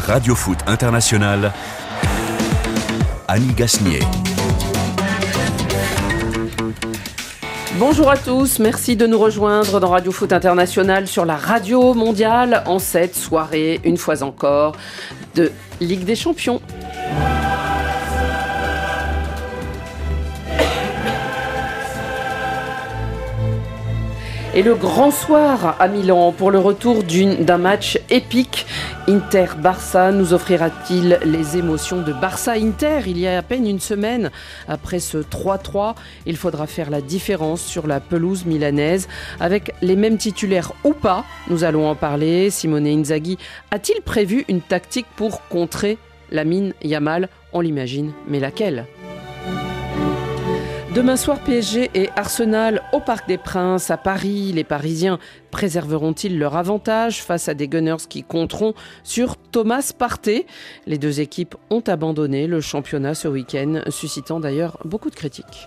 Radio Foot International, Annie Gasnier. Bonjour à tous, merci de nous rejoindre dans Radio Foot International sur la radio mondiale en cette soirée, une fois encore, de Ligue des Champions. Et le grand soir à Milan pour le retour d'un match épique. Inter-Barça nous offrira-t-il les émotions de Barça-Inter il y a à peine une semaine? Après ce 3-3, il faudra faire la différence sur la pelouse milanaise. Avec les mêmes titulaires ou pas, nous allons en parler. Simone Inzaghi a-t-il prévu une tactique pour contrer Lamine Yamal? On l'imagine, mais laquelle? Demain soir, PSG et Arsenal au Parc des Princes à Paris. Les Parisiens préserveront-ils leur avantage face à des Gunners qui compteront sur Thomas Partey? Les deux équipes ont abandonné le championnat ce week-end, suscitant d'ailleurs beaucoup de critiques.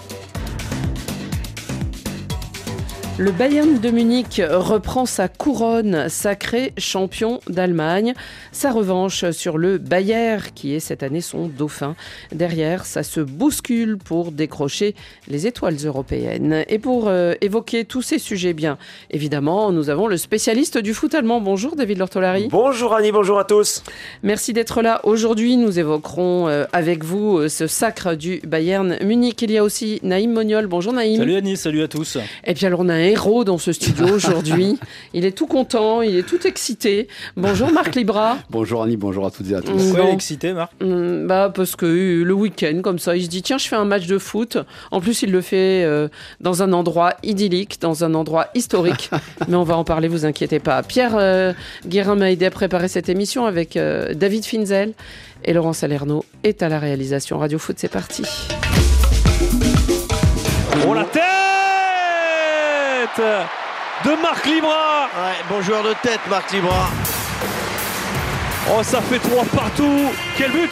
Le Bayern de Munich reprend sa couronne, sacré champion d'Allemagne. Sa revanche sur le Bayer, qui est cette année son dauphin. Derrière, ça se bouscule pour décrocher les étoiles européennes. Et pour évoquer tous ces sujets, bien évidemment, nous avons le spécialiste du foot allemand. Bonjour David Lortolari. Bonjour Annie, bonjour à tous. Merci d'être là. Aujourd'hui, nous évoquerons avec vous ce sacre du Bayern Munich. Il y a aussi Naïm Moniol. Bonjour Naïm. Salut Annie, salut à tous. Et puis alors on a un héros dans ce studio aujourd'hui. Il est tout content, il est tout excité. Bonjour Marc Libra. Bonjour Annie, bonjour à toutes et à tous. Pourquoi il est excité Marc? Parce que le week-end, comme ça, il se dit tiens, je fais un match de foot. En plus, il le fait dans un endroit idyllique, dans un endroit historique. Mais on va en parler, vous inquiétez pas. Pierre Guérin m'a aidé à préparer cette émission avec David Finzel et Laurent Salerno est à la réalisation. Radio Foot, c'est parti. Oh la tête de Marc Libra. Ouais, bon joueur de tête Marc Libra. Oh, ça fait 3 partout. Quel but.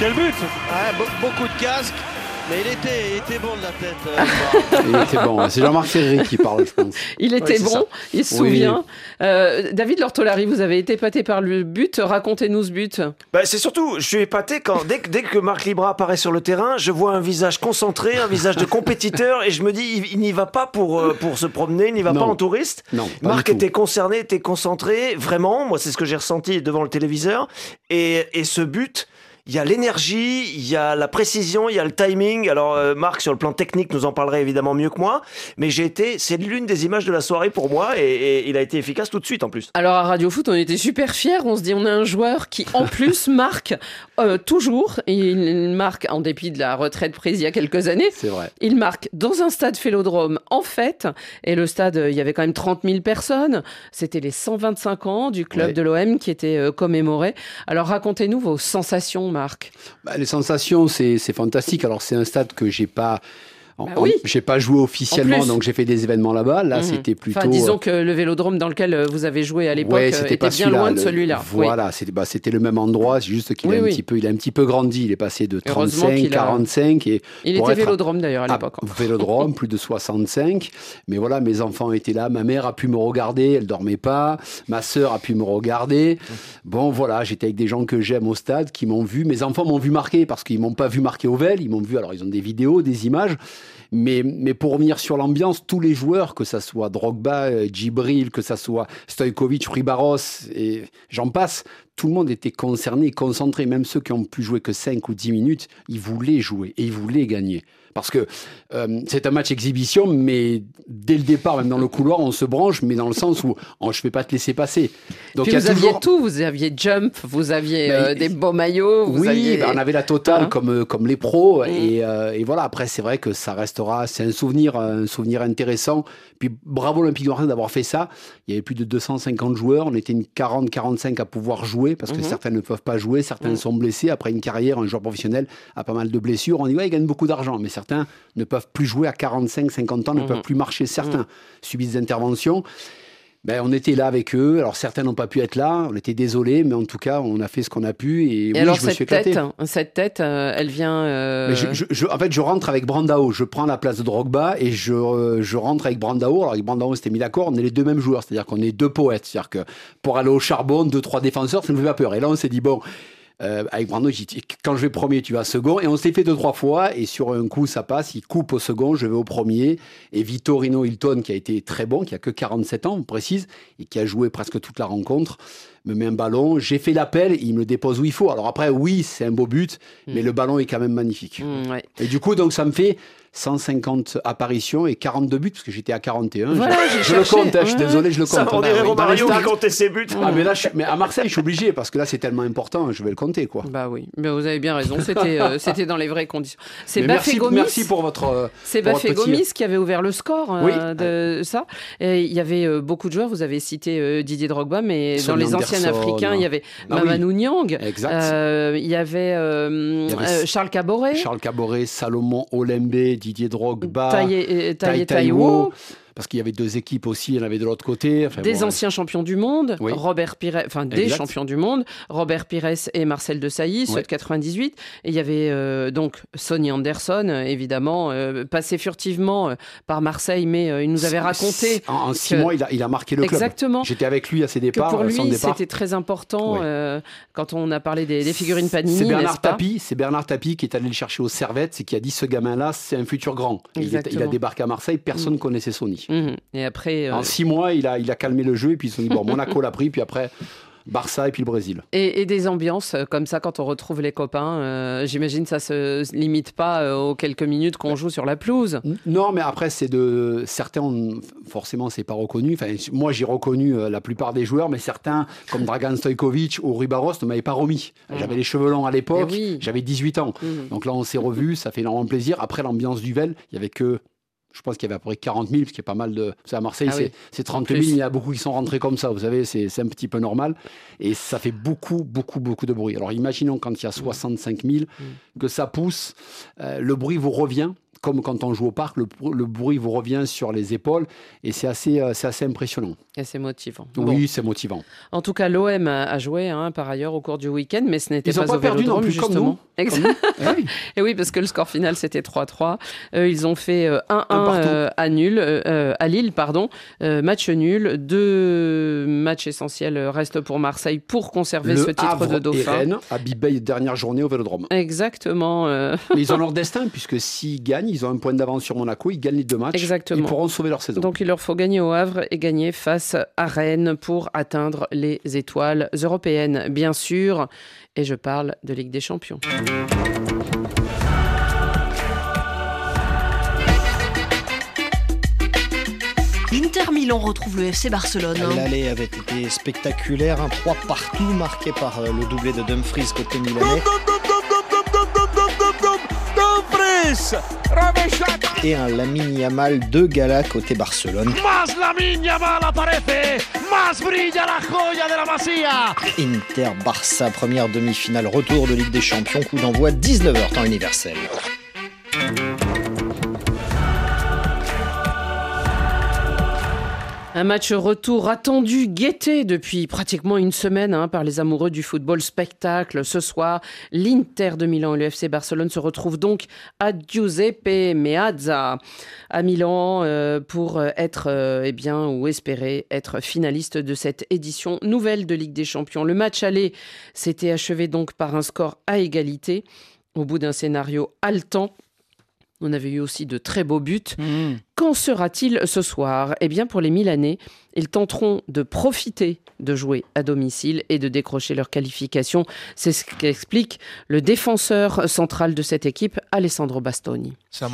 Ouais, beaucoup de casques. Mais il était bon de la tête. Il était bon. C'est Jean-Marc Ferry qui parle, je pense. Il était bon, ça. il se souvient. David Lortolari, vous avez été épaté par le but. Racontez-nous ce but. C'est surtout, je suis épaté quand dès que Marc Libra apparaît sur le terrain, je vois un visage concentré, un visage de compétiteur, et je me dis, il n'y va pas pour se promener, il n'y va pas en touriste. Non, Marc était concerné, était concentré, vraiment. Moi, c'est ce que j'ai ressenti devant le téléviseur. Et ce but. Il y a l'énergie, il y a la précision, il y a le timing. Alors Marc, sur le plan technique, nous en parlerait évidemment mieux que moi. Mais c'est l'une des images de la soirée pour moi et il a été efficace tout de suite en plus. Alors à Radio Foot, on était super fiers. On se dit, on a un joueur qui en plus marque toujours. Et il marque en dépit de la retraite prise il y a quelques années. C'est vrai. Il marque dans un stade Vélodrome en fête. Et le stade, il y avait quand même 30 000 personnes. C'était les 125 ans du club de l'OM qui étaient commémorés. Alors racontez-nous vos sensations, Marc. Les sensations, c'est fantastique. Alors, c'est un stade que j'ai pas joué officiellement, donc j'ai fait des événements là-bas. Là, c'était plutôt... Enfin, disons que le Vélodrome dans lequel vous avez joué à l'époque était bien loin de celui-là. Voilà, c'était le même endroit, c'est juste qu'il a un petit peu grandi. Il est passé de 35, 45. Et il était Vélodrome d'ailleurs à l'époque. Vélodrome, plus de 65. Mais voilà, mes enfants étaient là. Ma mère a pu me regarder, elle dormait pas. Ma sœur a pu me regarder. Bon, voilà, j'étais avec des gens que j'aime au stade, qui m'ont vu. Mes enfants m'ont vu marquer parce qu'ils m'ont pas vu marquer au Vel. Ils m'ont vu, alors ils ont des vidéos, des images. Mais pour revenir sur l'ambiance, tous les joueurs, que ça soit Drogba, Djibril, que ça soit Stojkovic, Ribaros, et j'en passe, tout le monde était concerné, concentré. Même ceux qui ont pu jouer que 5 ou 10 minutes, ils voulaient jouer et ils voulaient gagner. Parce que c'est un match exhibition, mais dès le départ, même dans le couloir, on se branche, mais dans le sens où je ne vais pas te laisser passer. Donc, puis vous aviez tout, vous aviez jump, vous aviez des beaux maillots. On avait la totale comme les pros. Et voilà, après, c'est vrai que ça restera, c'est un souvenir intéressant. Puis bravo l'Olympique de Marseille d'avoir fait ça. Il y avait plus de 250 joueurs, on était une 40-45 à pouvoir jouer, parce que certains ne peuvent pas jouer, certains sont blessés. Après une carrière, un joueur professionnel a pas mal de blessures. On dit, il gagne beaucoup d'argent, mais certains ne peuvent plus jouer à 45-50 ans, ne peuvent plus marcher. Certains subissent des interventions. On était là avec eux. Alors certains n'ont pas pu être là. On était désolés, mais en tout cas, on a fait ce qu'on a pu. Et oui, alors je me suis éclaté. cette tête, elle vient. En fait, je rentre avec Brandao. Je prends la place de Drogba et je rentre avec Brandao. Alors avec Brandao, on s'était mis d'accord. On est les deux mêmes joueurs, c'est-à-dire qu'on est deux poètes. C'est-à-dire que pour aller au charbon, 2-3 défenseurs, ça ne me fait pas peur. Et là, on s'est dit bon. Avec Brando, j'ai dit quand je vais premier, tu vas second. Et on s'est fait 2-3 fois. Et sur un coup, ça passe. Il coupe au second, je vais au premier. Et Vittorino Hilton, qui a été très bon, qui a que 47 ans, on précise, et qui a joué presque toute la rencontre, me met un ballon. J'ai fait l'appel, il me le dépose où il faut. Alors après, oui, c'est un beau but, mais le ballon est quand même magnifique. Ouais. Et du coup, donc, ça me fait 150 apparitions et 42 buts, parce que j'étais à 41. Voilà, je le compte, je suis désolé, je le compte. Ça, on dirait Romario qui comptait ses buts. Ah, mais à Marseille, je suis obligé, parce que là, c'est tellement important, je vais le compter, quoi. Bah oui, mais vous avez bien raison, c'était dans les vraies conditions. C'est merci Gomis. Pour votre. C'est Bafé Gomis qui avait ouvert le score de ça. Et il y avait beaucoup de joueurs, vous avez cité Didier Drogba, mais dans les anciens africains, il y avait Mamadou Niang, il y avait Charles Caboret, Salomon Olembe, Didier Drogba, Taiwo. Parce qu'il y avait deux équipes aussi, il y en avait de l'autre côté. Des anciens champions du monde, oui. Robert Pires, des champions du monde, Robert Pires et Marcel Desailly, ceux de 98. Et il y avait donc Sonny Anderson, évidemment, passé furtivement par Marseille, mais il nous avait raconté. En 6 mois, il a marqué le club. Exactement. J'étais avec lui à ses départs. Que pour lui, c'était très important quand on a parlé des figurines Panini. C'est Bernard Tapie qui est allé le chercher aux Servettes et qui a dit ce gamin-là, c'est un futur grand. Il a débarqué à Marseille, personne ne connaissait Sonny. Et après, en 6 mois, il a calmé le jeu et puis ils se sont dit, bon, Monaco l'a pris, puis après Barça et puis le Brésil. Et des ambiances comme ça quand on retrouve les copains, j'imagine ça se limite pas aux quelques minutes qu'on joue sur la pelouse. Non, mais après certains forcément c'est pas reconnu. Enfin, moi j'ai reconnu la plupart des joueurs, mais certains comme Dragan Stojkovic ou Rui Barros ne m'avaient pas remis. J'avais les cheveux longs à l'époque, j'avais 18 ans. Donc là on s'est revus, ça fait énormément plaisir. Après l'ambiance du Vel, il y avait que je pense qu'il y avait à peu près 40 000, parce qu'il y a pas mal de... À Marseille, c'est 30 000, il y a beaucoup qui sont rentrés comme ça, vous savez, c'est un petit peu normal. Et ça fait beaucoup de bruit. Alors imaginons quand il y a 65 000, que ça pousse, le bruit vous revient. Comme quand on joue au parc, le bruit vous revient sur les épaules et c'est assez impressionnant. Et c'est motivant. Oui, c'est motivant. En tout cas, l'OM a joué par ailleurs au cours du week-end, mais ce n'était pas au perdu non plus, justement. Comme nous. Et oui, parce que le score final c'était 3-3. Ils ont fait 1-1 à Lille, match nul. 2 matchs essentiels restent pour Marseille pour conserver ce titre de dauphin. Et Rennes à Bibey, dernière journée au Vélodrome. Exactement. Mais ils ont leur destin puisque s'ils gagnent, ils ont un point d'avance sur Monaco, ils gagnent les 2 matchs. Exactement. Ils pourront sauver leur saison. Donc il leur faut gagner au Havre et gagner face à Rennes pour atteindre les étoiles européennes, bien sûr. Et je parle de Ligue des Champions. L'Inter Milan retrouve le FC Barcelone. L'aller avait été spectaculaire, un 3-partout marqué par le doublé de Dumfries côté milanais. Et un Lamine Yamal de gala côté Barcelone. Inter-Barça, première demi-finale, retour de Ligue des Champions, coup d'envoi 19h temps universel. Un match retour attendu, guetté depuis pratiquement une semaine par les amoureux du football spectacle. Ce soir, l'Inter de Milan et le FC Barcelone se retrouvent donc à Giuseppe Meazza à Milan pour être, ou espérer être finaliste de cette édition nouvelle de Ligue des Champions. Le match aller s'était achevé donc par un score à égalité au bout d'un scénario haletant. On avait eu aussi de très beaux buts. Qu'en sera-t-il ce soir ? Eh bien, pour les Milanais, ils tenteront de profiter de jouer à domicile et de décrocher leur qualification. C'est ce qu'explique le défenseur central de cette équipe, Alessandro Bastoni.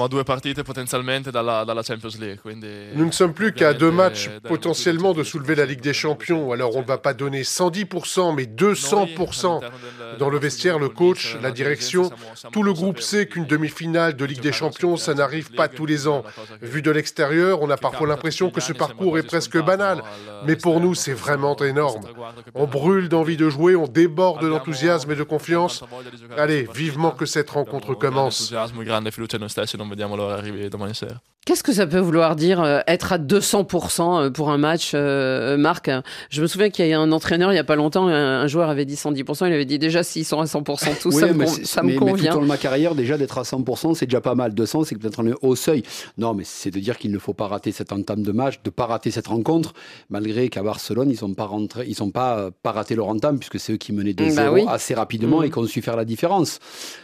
Nous ne sommes plus qu'à 2 matchs potentiellement de soulever la Ligue des Champions. Alors on ne va pas donner 110%, mais 200%. Dans le vestiaire, le coach, la direction, tout le groupe sait qu'une demi-finale de Ligue des Champions, ça n'arrive pas tous les ans. Vu de l'extérieur, on a parfois l'impression que ce parcours est presque banal. Mais pour nous, c'est vraiment énorme. On brûle d'envie de jouer, on déborde d'enthousiasme et de confiance. Allez, vivement que cette rencontre commence. Qu'est-ce que ça peut vouloir dire être à 200% pour un match, Marc? Je me souviens qu'il y a un entraîneur il n'y a pas longtemps, un joueur avait dit 110%, il avait dit déjà s'ils sont à 100% tous, ça me convient. Mais tout au long de ma carrière, déjà d'être à 100%, c'est déjà pas mal. 200, c'est peut-être un haut seuil. Non, mais c'est de dire qu'il ne faut pas rater cette entame de match, de ne pas rater cette rencontre, malgré qu'à Barcelone, ils n'ont pas raté leur entame, puisque c'est eux qui menaient 2-0 assez rapidement et qu'on a su faire la différence.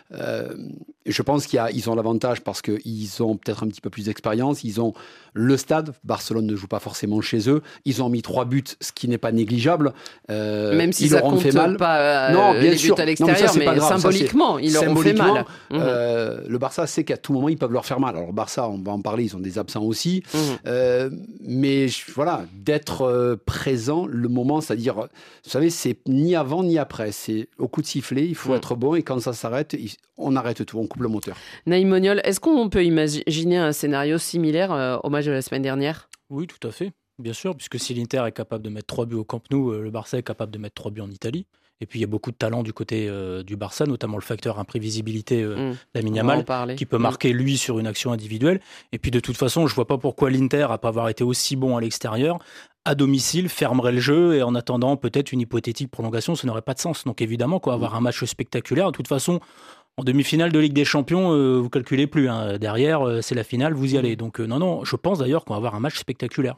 Je pense qu'ils ont l'avantage parce qu'ils ont peut-être un petit peu plus d'expérience, ils ont le stade, Barcelone ne joue pas forcément chez eux, ils ont mis 3 buts, ce qui n'est pas négligeable. Même si ça compte pas les buts à l'extérieur, mais symboliquement, ils leur ont fait mal. Le Barça sait qu'à tout moment, ils peuvent leur faire mal. Alors Barça, on va en parler, ils ont des absents aussi. Mais voilà, d'être présent, le moment, c'est-à-dire, vous savez, c'est ni avant ni après, c'est au coup de sifflet, il faut être bon et quand ça s'arrête, on arrête tout, on coupe le moteur. Naïm Moniol, est-ce qu'on peut imaginer un scénario similaire au match de la semaine dernière ? Oui, tout à fait, bien sûr, puisque si l'Inter est capable de mettre 3 buts au Camp Nou, le Barça est capable de mettre 3 buts en Italie. Et puis il y a beaucoup de talent du côté du Barça, notamment le facteur imprévisibilité d'Lamine Yamal, qui peut marquer lui sur une action individuelle. Et puis de toute façon, je ne vois pas pourquoi l'Inter, à pas avoir été aussi bon à l'extérieur, à domicile, fermerait le jeu et en attendant peut-être une hypothétique prolongation, ça n'aurait pas de sens. Donc évidemment, avoir un match spectaculaire, de toute façon, en demi-finale de Ligue des Champions, vous calculez plus. Derrière, c'est la finale, vous y allez. Donc non, je pense d'ailleurs qu'on va avoir un match spectaculaire.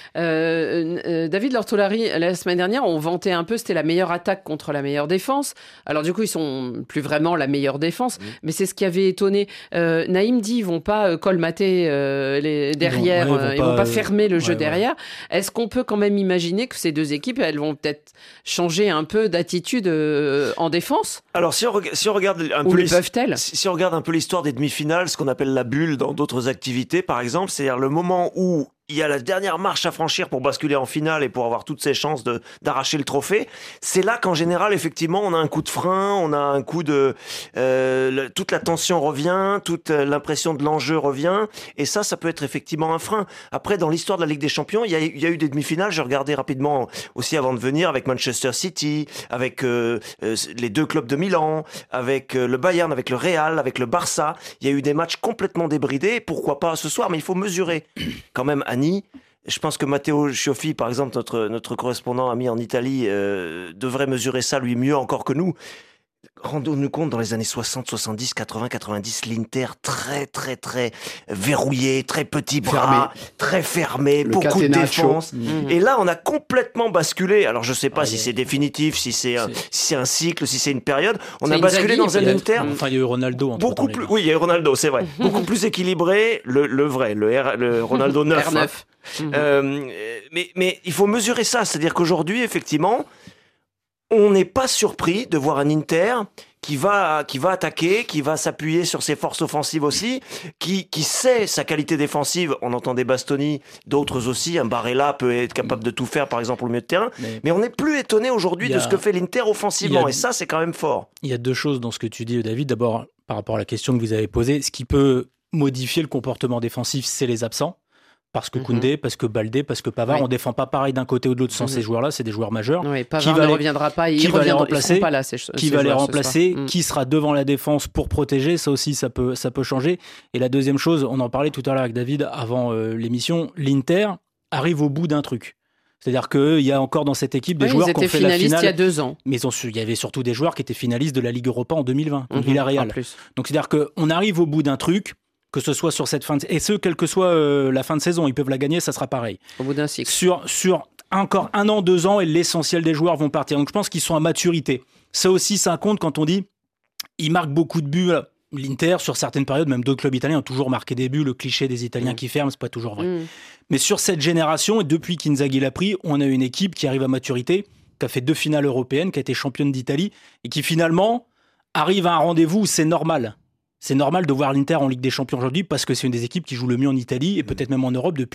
David Lortolari, la semaine dernière, on vantait un peu, c'était la meilleure attaque contre la meilleure défense. Alors du coup, ils sont plus vraiment la meilleure défense, mais c'est ce qui avait étonné. Naïm dit, ils vont pas colmater derrière, ils vont pas fermer le jeu derrière. Est-ce qu'on peut quand même imaginer que ces deux équipes, elles vont peut-être changer un peu d'attitude en défense ? Alors si on regarde un peu si on regarde un peu l'histoire des demi-finales, ce qu'on appelle la bulle dans d'autres activités, par exemple, c'est-à-dire le moment où il y a la dernière marche à franchir pour basculer en finale et pour avoir toutes ses chances d'arracher le trophée, c'est là qu'en général, effectivement, on a un coup de frein, on a un coup de... toute la tension revient, toute l'impression de l'enjeu revient, et ça peut être effectivement un frein. Après, dans l'histoire de la Ligue des Champions, il y a eu des demi-finales, j'ai regardé rapidement aussi avant de venir, avec Manchester City, avec les deux clubs de Milan, avec le Bayern, avec le Real, avec le Barça. Il y a eu des matchs complètement débridés, pourquoi pas ce soir, mais il faut mesurer quand même Annie. Je pense que Matteo Scioffi, par exemple, notre correspondant ami en Italie, devrait mesurer ça lui mieux encore que nous. Rendons-nous compte, dans les années 60, 70, 80, 90, l'Inter très, très, très verrouillé, très petit bras, très fermé, beaucoup de défense. Et là, on a complètement basculé. Alors, je ne sais pas si c'est définitif, si c'est un cycle, si c'est une période. On a basculé dans un Inter. Enfin, il y a eu Ronaldo. Beaucoup plus. Oui, il y a eu Ronaldo, c'est vrai. Beaucoup plus équilibré, le vrai, le Ronaldo 9. R9. Mais il faut mesurer ça. C'est-à-dire qu'aujourd'hui, effectivement, on n'est pas surpris de voir un Inter qui va attaquer, qui va s'appuyer sur ses forces offensives aussi, qui sait sa qualité défensive. On entend des Bastoni, d'autres aussi. Un Barella peut être capable de tout faire, par exemple, au milieu de terrain. Mais on n'est plus étonné aujourd'hui de ce que fait l'Inter offensivement. Et ça, c'est quand même fort. Il y a deux choses dans ce que tu dis, David. D'abord, par rapport à la question que vous avez posée, ce qui peut modifier le comportement défensif, c'est les absents. Parce que Koundé, parce que Baldé, parce que Pavard, on ne défend pas pareil d'un côté ou de l'autre sans ces joueurs-là, c'est des joueurs majeurs. Oui, Pavard ne reviendra pas, ils ne remplacer, pas là. Qui va les remplacer, qui sera devant la défense pour protéger, ça aussi ça peut changer. Et la deuxième chose, on en parlait tout à l'heure avec David avant l'émission, l'Inter arrive au bout d'un truc. C'est-à-dire qu'il y a encore dans cette équipe des joueurs qui ont fait la finale. Il y a 2 ans. Mais il y avait surtout des joueurs qui étaient finalistes de la Ligue Europa en 2020, contre Villarreal. Donc c'est-à-dire qu'on arrive au bout d'un truc, que ce soit sur cette fin de... Et quelle que soit la fin de saison, ils peuvent la gagner, ça sera pareil. Au bout d'un cycle. Sur encore 1 an, 2 ans, et l'essentiel des joueurs vont partir. Donc je pense qu'ils sont à maturité. Ça aussi, ça compte quand on dit ils marquent beaucoup de buts. L'Inter, sur certaines périodes, même d'autres clubs italiens ont toujours marqué des buts. Le cliché des Italiens qui ferment, c'est pas toujours vrai. Mais sur cette génération, et depuis qu'Inzaghi l'a pris, on a une équipe qui arrive à maturité, qui a fait 2 finales européennes, qui a été championne d'Italie, et qui finalement arrive à un rendez-vous où c'est normal. C'est normal de voir l'Inter en Ligue des Champions aujourd'hui parce que c'est une des équipes qui joue le mieux en Italie et peut-être même en Europe depuis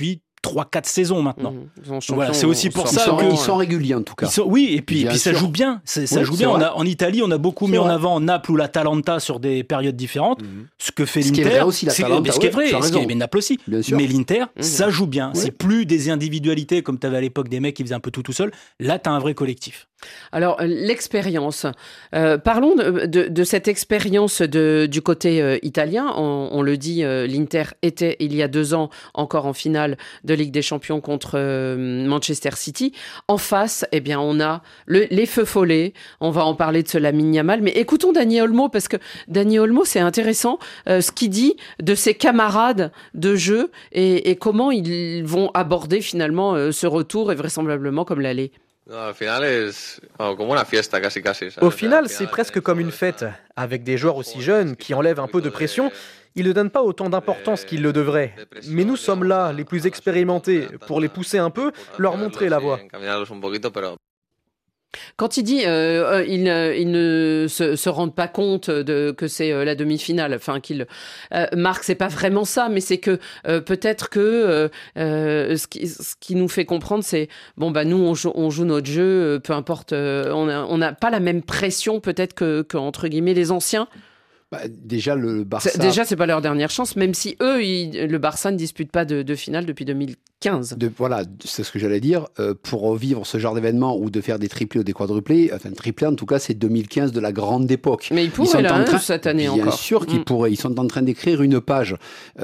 3-4 saisons maintenant. Voilà, c'est aussi pour ça qu'ils sont réguliers en tout cas. Oui, et puis ça joue bien. Ça joue bien. En Italie, on a beaucoup mis en avant Naples ou l'Atalanta sur des périodes différentes. Ce que fait l'Inter, ce qui est vrai aussi, l'Atalanta. Ce qui est vrai, ce qui est Naples aussi. Mais l'Inter, ça joue bien. C'est plus des individualités comme tu avais à l'époque des mecs qui faisaient un peu tout seul. Là, tu as un vrai collectif. Alors, l'expérience. Parlons de cette expérience du côté italien. On le dit, l'Inter était, il y a 2 ans, encore en finale de Ligue des Champions contre Manchester City. En face, eh bien, on a les feux follets. On va en parler de ce Lamine Yamal. Mais écoutons Dani Olmo, parce que Dani Olmo, c'est intéressant ce qu'il dit de ses camarades de jeu et comment ils vont aborder finalement ce retour et vraisemblablement comme l'aller. Au final, c'est presque comme une fête. Avec des joueurs aussi jeunes qui enlèvent un peu de pression, ils ne donnent pas autant d'importance qu'ils le devraient. Mais nous sommes là, les plus expérimentés, pour les pousser un peu, leur montrer la voie. Quand il dit ils ne se rendent pas compte que c'est la demi-finale, enfin Marc, c'est pas vraiment ça, mais c'est que peut-être que ce qui nous fait comprendre, c'est nous on joue notre jeu, peu importe, on n'a pas la même pression peut-être que entre guillemets les anciens. Déjà, le Barça... c'est pas leur dernière chance, même si eux, le Barça ne dispute pas de finale depuis 2015. Voilà, c'est ce que j'allais dire. Pour revivre ce genre d'événement ou de faire des triplés ou des quadruplés, enfin, triplé en tout cas, c'est 2015 de la grande époque. Mais ils pourraient cette année encore. Bien sûr qu'ils pourraient. Ils sont en train d'écrire une page.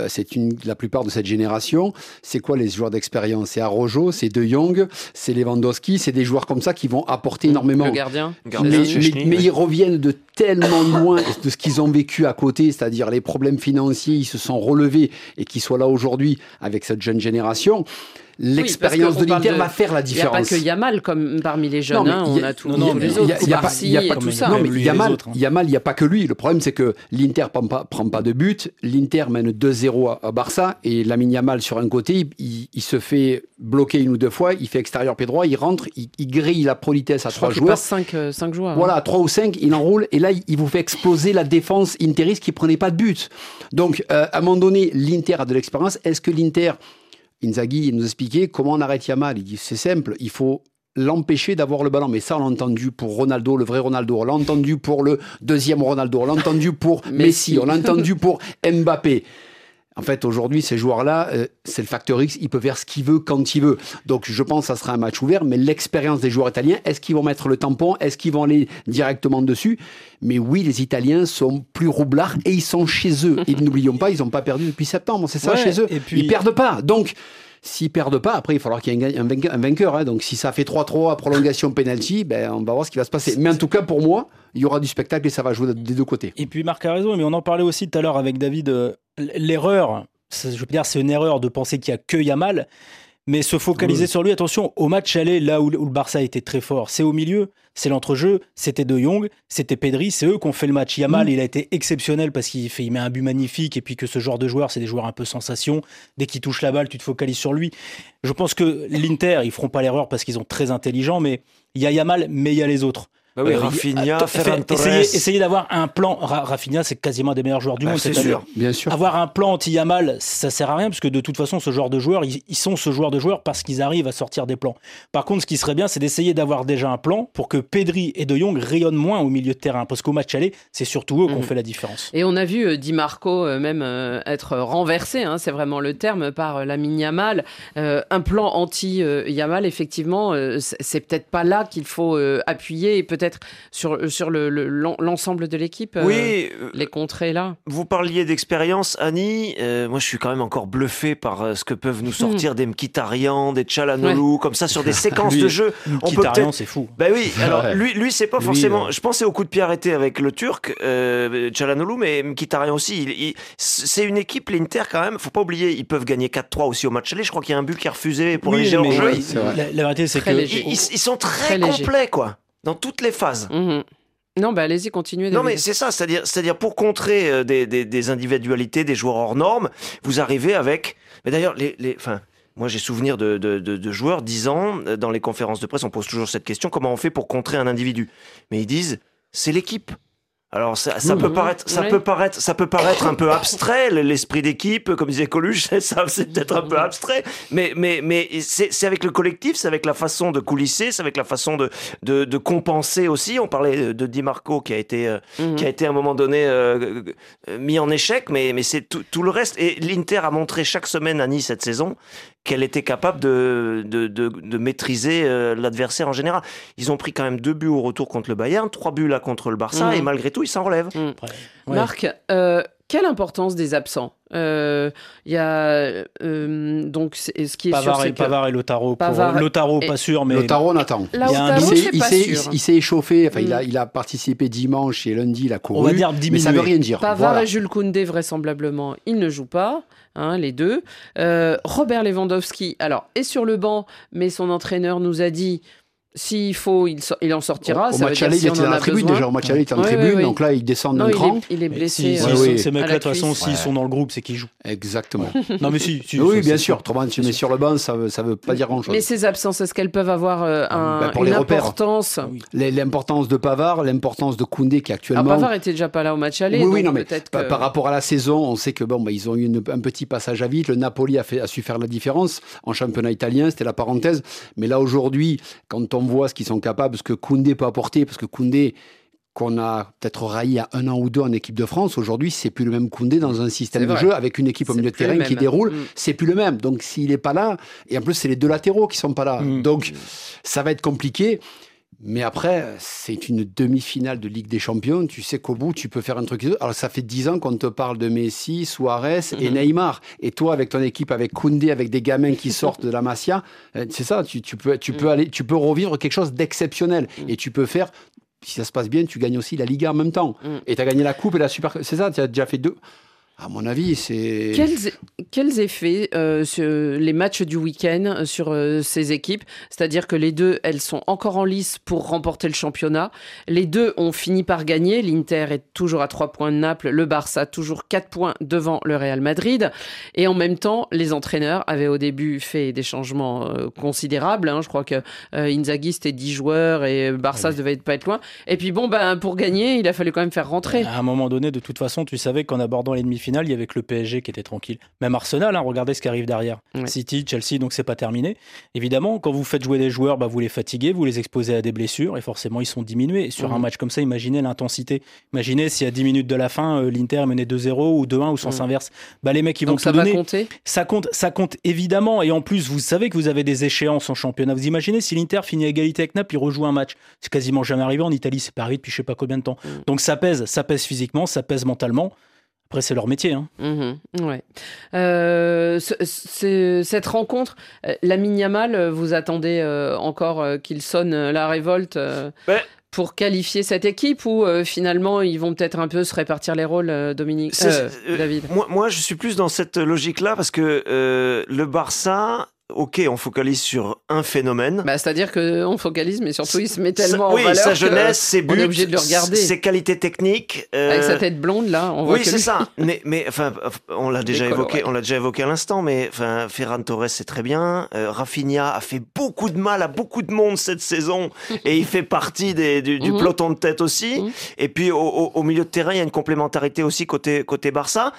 La plupart de cette génération, c'est quoi les joueurs d'expérience? C'est Araujo, c'est De Jong, c'est Lewandowski, c'est des joueurs comme ça qui vont apporter énormément. Le gardien. Mais ils reviennent de tellement loin de ce qu'ils ont vécu à côté, c'est-à-dire les problèmes financiers, ils se sont relevés et qu'ils soient là aujourd'hui avec cette jeune génération. L'expérience de l'Inter va faire la différence. Il n'y a pas que Yamal comme parmi les jeunes, on a tous les autres. Il n'y a pas tout ça. Non, mais Yamal, il n'y a pas que lui. Le problème, c'est que l'Inter prend pas de but. L'Inter mène 2-0 à Barça et Lamine Yamal sur un côté, il se fait bloquer 1 ou 2 fois, il fait extérieur pied droit, il rentre, il grille la politesse à 3 joueurs. Il passe 5 joueurs. Voilà, 3 ou 5, il enroule et là, il vous fait exploser la défense interiste qui ne prenait pas de but. Donc, à un moment donné, l'Inter a de l'expérience. Est-ce que l'Inter... Inzaghi nous expliquait comment on arrête Yamal. Il dit c'est simple, il faut l'empêcher d'avoir le ballon. Mais ça, on l'a entendu pour Ronaldo, le vrai Ronaldo. On l'a entendu pour le deuxième Ronaldo. On l'a entendu pour Messi. On l'a entendu pour Mbappé. En fait, aujourd'hui, ces joueurs-là, c'est le facteur X, il peut faire ce qu'il veut, quand il veut. Donc, je pense que ça sera un match ouvert, mais l'expérience des joueurs italiens, est-ce qu'ils vont mettre le tampon? Est-ce qu'ils vont aller directement dessus? Mais oui, les Italiens sont plus roublards et ils sont chez eux. Et n'oublions pas, ils n'ont pas perdu depuis septembre, c'est ça, chez eux. Et puis... Ils perdent pas. Donc, s'ils perdent pas, après, il va falloir qu'il y ait un vainqueur. Hein. Donc, si ça fait 3-3 à prolongation penalty, on va voir ce qui va se passer. Mais en tout cas, pour moi, il y aura du spectacle et ça va jouer des deux côtés. Et puis, Marc a raison, mais on en parlait aussi tout à l'heure avec David. L'erreur, je veux dire, c'est une erreur de penser qu'il n'y a que Yamal, mais se focaliser sur lui. Attention, au match aller, là où le Barça était très fort, c'est au milieu, c'est l'entrejeu, c'était De Jong, c'était Pedri, c'est eux qui ont fait le match. Yamal, il a été exceptionnel parce qu'il met un but magnifique, et puis que ce genre de joueurs, c'est des joueurs un peu sensation. Dès qu'il touche la balle, tu te focalises sur lui. Je pense que l'Inter, ils feront pas l'erreur parce qu'ils sont très intelligents, mais il y a Yamal, mais il y a les autres. Bah oui, Rafinha, Ferran Torres. Essayez d'avoir un plan. Rafinha, c'est quasiment un des meilleurs joueurs du monde. C'est sûr, bien sûr. Avoir un plan anti-Yamal, ça sert à rien, parce que de toute façon, ce genre de joueurs, ils sont ce genre de joueurs parce qu'ils arrivent à sortir des plans. Par contre, ce qui serait bien, c'est d'essayer d'avoir déjà un plan pour que Pedri et De Jong rayonnent moins au milieu de terrain, parce qu'au match aller, c'est surtout eux qui ont fait la différence. Et on a vu Di Marco même être renversé, c'est vraiment le terme, par Lamine Yamal. Un plan anti-Yamal, effectivement, c'est peut-être pas là qu'il faut appuyer, et peut-être sur l'ensemble de l'équipe, les contrées là. Vous parliez d'expérience, Annie. Moi, je suis quand même encore bluffé par ce que peuvent nous sortir des Mkhitaryan, des Çalhanoğlu, comme ça, sur des séquences de jeu. Mkhitaryan, c'est fou. Bah oui, alors lui c'est pas forcément... Je pensais au coup de pied arrêté avec le Turc, Çalhanoğlu, mais Mkhitaryan aussi. C'est une équipe, l'Inter, quand même. Faut pas oublier, ils peuvent gagner 4-3 aussi au match aller. Je crois qu'il y a un but qui est refusé pour les Géorgiens. La vérité, c'est que... Ils sont très complets, quoi. Dans toutes les phases. Non, allez-y, continuez. Non, mais c'est ça, c'est-à-dire pour contrer des individualités, des joueurs hors normes, vous arrivez avec... Mais d'ailleurs, moi j'ai souvenir de joueurs disant, dans les conférences de presse, on pose toujours cette question, comment on fait pour contrer un individu? Mais ils disent, c'est l'équipe. Alors ça peut paraître un peu abstrait, l'esprit d'équipe, comme disait Coluche, c'est peut-être un peu abstrait, mais c'est avec le collectif, c'est avec la façon de coulisser, c'est avec la façon de compenser aussi. On parlait de Di Marco qui a été à un moment donné mis en échec, mais c'est tout le reste. Et l'Inter a montré chaque semaine à Nice cette saison qu'elle était capable de maîtriser l'adversaire en général. Ils ont pris quand même 2 buts au retour contre le Bayern, 3 buts là contre le Barça, et malgré tout, ils s'en relèvent. Marc, quelle importance des absents? Il y a donc ce qui est Pavard sûr, c'est et Pavard et Lautaro. Lautaro, pas sûr, mais Lautaro, on attend. Il s'est échauffé. Enfin, il a participé dimanche et lundi, il a couru. On va dire diminué. Mais ça veut rien dire. Pavard et Jules Koundé, vraisemblablement, ils ne jouent pas. Les deux. Robert Lewandowski, alors, est sur le banc, mais son entraîneur nous a dit s'il faut, il en sortira. Au match aller, il était dans la tribune déjà. Au match aller, il était en tribune. Donc là, il descend d'un cran. Il est blessé. Ces mecs-là, de toute façon, s'ils sont dans le groupe, c'est qu'ils jouent. Exactement. Non, mais si. Oui, bien sûr. Autrement, tu mets sur le banc, ça veut pas dire grand-chose. Mais ces absences, est-ce qu'elles peuvent avoir une importance? L'importance de Pavard, l'importance de Koundé qui actuellement. Pavard était déjà pas là au match aller. Oui, non, mais par rapport à la saison, on sait que ils ont eu un petit passage à vide. Le Napoli a su faire la différence en championnat italien. C'était la parenthèse. Mais là aujourd'hui, quand on voit ce qu'ils sont capables, ce que Koundé peut apporter, parce que Koundé, qu'on a peut-être raillé à 1 an ou 2 en équipe de France, aujourd'hui, c'est plus le même Koundé dans un système de jeu avec une équipe au milieu de terrain qui déroule. C'est plus le même. Donc, s'il n'est pas là, et en plus, c'est les 2 latéraux qui sont pas là. Donc, ça va être compliqué. Mais après, c'est une demi-finale de Ligue des Champions. Tu sais qu'au bout, tu peux faire un truc. Alors, ça fait 10 ans qu'on te parle de Messi, Suarez et Neymar. Et toi, avec ton équipe, avec Koundé, avec des gamins qui sortent de la Masia, c'est ça. Tu peux revivre quelque chose d'exceptionnel. Et tu peux faire, si ça se passe bien, tu gagnes aussi la Liga en même temps. Et tu as gagné la Coupe et la Super. C'est ça, tu as déjà fait 2. À mon avis, c'est... Quels effets sur les matchs du week-end sur ces équipes? C'est-à-dire que les deux, elles sont encore en lice pour remporter le championnat. Les deux ont fini par gagner. L'Inter est toujours à 3 points de Naples. Le Barça, toujours 4 points devant le Real Madrid. Et en même temps, les entraîneurs avaient au début fait des changements considérables. Je crois que Inzaghi, c'était 10 joueurs et Barça ne devait pas être loin. Et puis pour gagner, il a fallu quand même faire rentrer. À un moment donné, de toute façon, tu savais qu'en abordant les demi-finales, il y avait que le PSG qui était tranquille. Même Arsenal, regardez ce qui arrive derrière. City, Chelsea, donc c'est pas terminé. Évidemment, quand vous faites jouer des joueurs, vous les fatiguez, vous les exposez à des blessures et forcément ils sont diminués. Et sur un match comme ça, imaginez l'intensité. Imaginez si à 10 minutes de la fin, l'Inter menait 2-0 ou 2-1 ou sens inverse. Les mecs, ils vont tout donner. Ça compte évidemment. Et en plus, vous savez que vous avez des échéances en championnat. Vous imaginez si l'Inter finit à égalité avec Naples, il rejoue un match. C'est quasiment jamais arrivé en Italie, c'est pas arrivé depuis je sais pas combien de temps. Donc ça pèse physiquement, ça pèse mentalement. Après, c'est leur métier. Cette rencontre, Lamine Yamal, vous attendez encore qu'il sonne la révolte pour qualifier cette équipe ou finalement ils vont peut-être un peu se répartir les rôles, David? Moi, je suis plus dans cette logique-là parce que le Barça... Ok, on focalise sur un phénomène. C'est-à-dire qu'on focalise, mais surtout il se met tellement en valeur sa jeunesse, ses buts, on est obligé de le regarder. Ses qualités techniques. Avec sa tête blonde, là, on voit que c'est ça. Mais on l'a déjà évoqué à l'instant, mais Ferran Torres, c'est très bien. Rafinha a fait beaucoup de mal à beaucoup de monde cette saison, et il fait partie du peloton de tête aussi. Et puis, au milieu de terrain, il y a une complémentarité aussi côté Barça.